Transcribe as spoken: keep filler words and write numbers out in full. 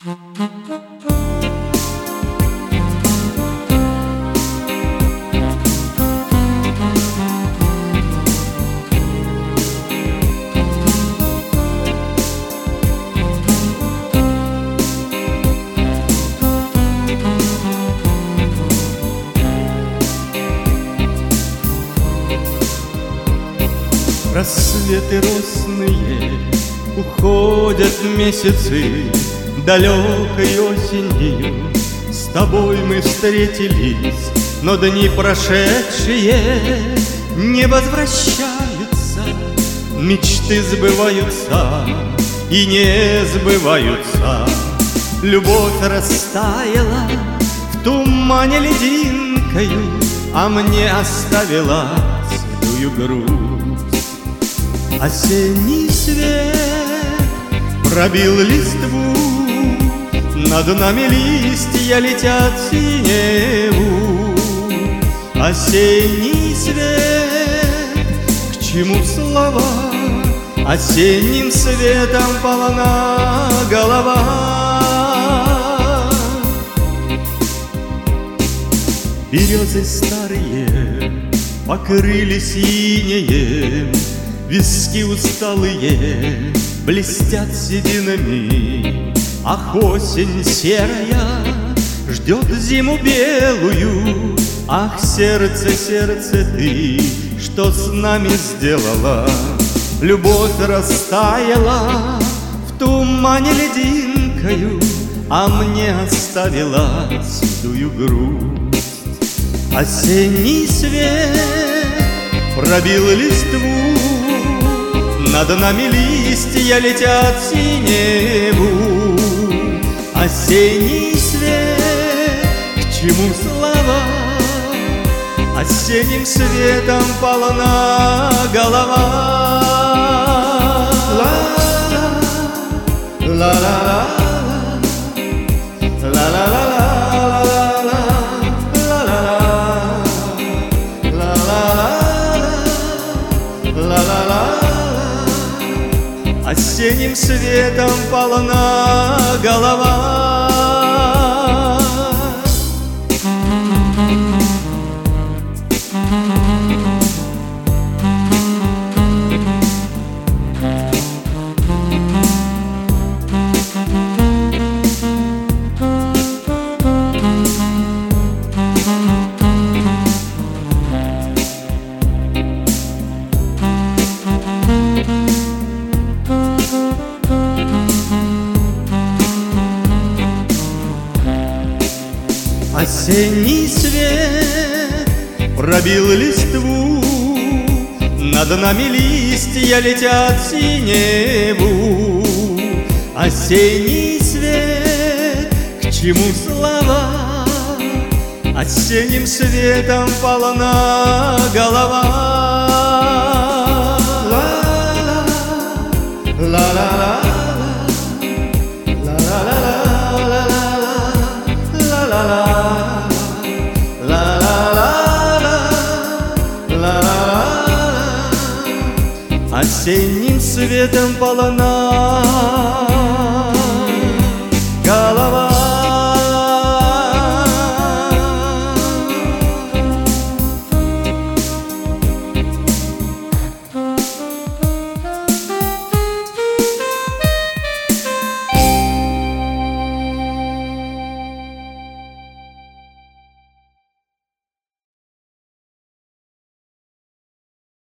Рассветы росные, уходят месяцы, далекой осенью с тобой мы встретились, но дни прошедшие не возвращаются, мечты сбываются и не сбываются. Любовь растаяла в тумане лединкою, а мне оставила седую грудь. Осенний свет пробил листву, над нами листья летят в синеву. Осенний свет, к чему слова? Осенним светом полна голова. Березы старые покрыли синеем, виски усталые блестят сединами. Ах, осень серая ждет зиму белую. Ах, сердце, сердце, ты что с нами сделала? Любовь растаяла в тумане лединкою, а мне оставила седую грусть. Осенний свет пробил листву, над нами листья летят в синеву. Осенний свет, к чему слова? Осенним светом полна голова. Ла-ла-ла, ла-ла-ла, осенним светом полна голова. Осенний свет пробил листву, над нами листья летят в синеву. Осенний свет, к чему слова? Осенним светом полна голова. Ла-ла-ла, осенним светом полна